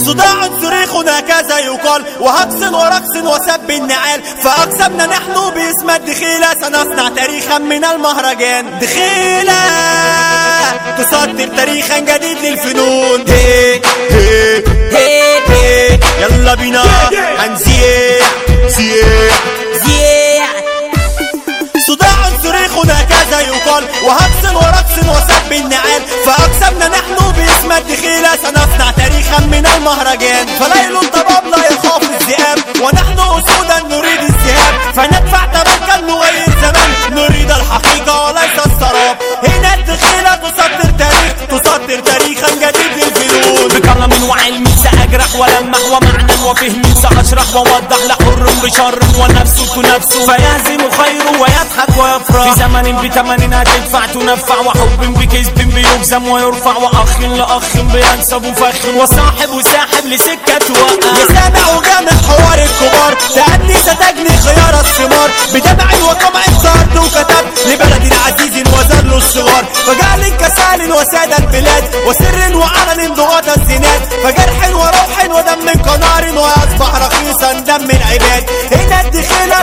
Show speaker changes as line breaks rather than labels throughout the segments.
صداع صريخ هكذا يقال، وهقص ورقص وسب النعال، فأقسمنا نحن باسم الدخيلة سنصنع تاريخا من المهرجان. دخيلة تصدر تاريخا جديد للفنون. يلا بينا هنزيع صداع صريخ هكذا يقال، وهقص ورقص وسب النعال، فأقسمنا نحن باسم الدخيلة سنصنع تاريخا من المهرجان. فليل الضباب لا يخاف الذئاب، ونحن أسودا نريد الذهاب، فندفع تمكا نغير زمان، نريد الحقيقة وليس السراب. هنا الدخيلة تصدر تاريخا جديد للفنون.
بكلام وعلم سأجرح ولمح ومعنى وفهم سأشرح ووضح لحر بشر ونفسه تنفسه، فيهزم خيره ويضحك ويفرح. في زمن بثمن هتدفع تنفع، وحب بكذب بيجزم ويرفع، وأخ لأخ بينسب وفخر، وصاحب وساحب لسكة توقع.
يسامع وجامع حوار الكبار، تأني ستجني خيار الثمار، بدمع وطمع صارت وكتبت لبلد عزيز وذل الصغار، فجعل كسال وساد البلاد، وسر وعلن ضغط الزناد، فجرح وروح ودم كنار، وأصبح رخيصا دم العباد. هنا الدخيلة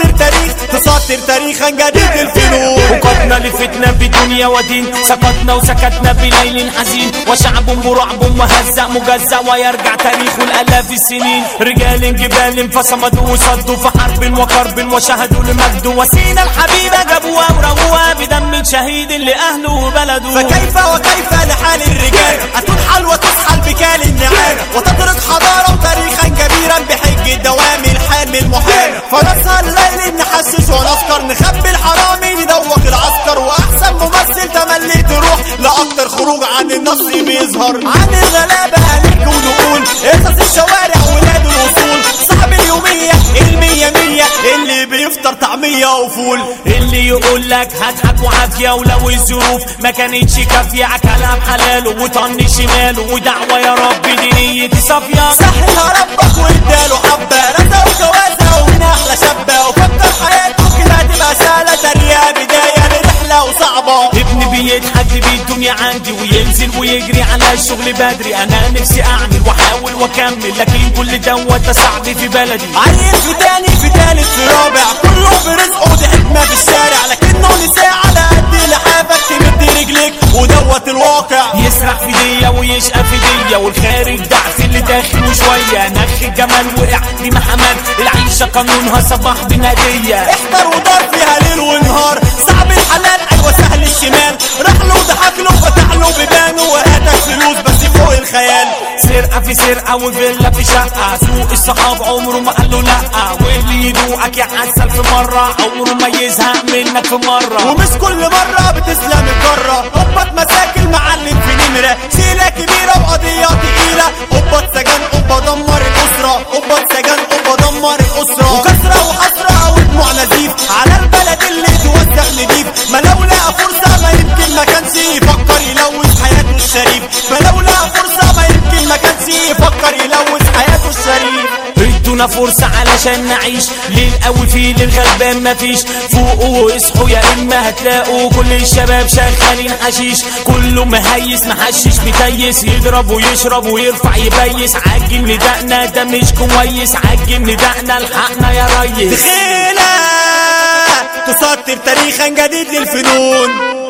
تصدر تاريخا جديد للفنون.
وقدنا لفتنا بدنيا ودين، سقطنا وسكتنا بليل حزين، وشعب مرعب مهزأ مجزأ، ويرجع تاريخ الآلاف السنين. رجال جبال فصمدوا وصدوا في حرب وكرب، وشهدوا لمجد وسينا الحبيبة جابوها ورموها بدم شهيد لأهله وبلده.
فكيف وكيف لحال الرجال، هتنحل وتسحل بكال النعال، وتترك حضارة وتاريخا كبيرا بحج الدوام الحال المحال. فنسهر الليل نحسس ونفكر، نخبي الحرامي ندوق العسكر، واحسن ممثل تملي تروح لاكتر خروج عن النص بيظهر. عن الغلابة هنحكي ونقول قصص الشوارع ولاد الوصول، صاحب اليومية المية مية اللي بيفطر طعمية وفول،
اللي يقول لك هضحك وعافية، ولو الظروف ما كانتش كافية كلام حلاله وطن شماله، ودعوة يا رب دينيتي صافية.
سهلها ربك واداله حبة، رزق وجوازة ومن احلى شابة، وفكر حياته كده هتبقى سهلة، تريقة بداية لرحلة وصعبة.
ابني بيتحد بالدنيا عندي، وينزل ويجري على الشغل بدري، انا نفسي اعمل واحاول واكمل، لكن كل دوت صعب في بلدي.
عيل في تاني في تالت في رابع، كله برزقه دي حكمة في الشارع، لكنه نساء على قد لحافك تمد رجليك ودوت الواقع.
يسرح في دية ويشقى في دية، والخارج ضعف اللي داخل وشوية، نخ الجمال وقع في محمد، العيشة قانونها صباح بنادية.
احضر ودار فيها ليل ونهار، صعب الحلال ايوه سهل الشمال، راح له وضحك له فتح له بيبانه، وهاتك فلوس بس فوق الخيال.
سرقة في سرقة وفيلا في شقة، سوق الصحاب عمره ما قال له لأ، واللي يدوقك يحسن في مرة عمره ما يزهق منك في مرة،
ومش كل مرة بتسلم القارة. قبة مساكن معلم في نمرة، شيلة كبيرة وقضية تقيلة، قبة سجن قبة دمر الأسرة، قبة سجن قبة دمر الأسرة، وكسرة وحسرة ودموع نزيف على البلد اللي توسخ نضيف. ما لو لقى فرصة ما يمكن ما كانش يفكر يلوث حياته الشريف، ما لو لقى فرصة ما يمكن ما كانش يفكر يلوث حياته الشريف.
ادونا فرصة علشان نعيش، للقوي فيه للغلبان مفيش، فوقوا واصحوا يا اما هتلاقوا كل الشباب شغالين حشيش، كله مهيس محشش متيس، يضرب ويشرب ويرفع يبيس، عجن ندقنا ده مش كويس، عجن ندقنا الحقنا يا ريس.
دخيلة تصدر تاريخا جديد للفنون.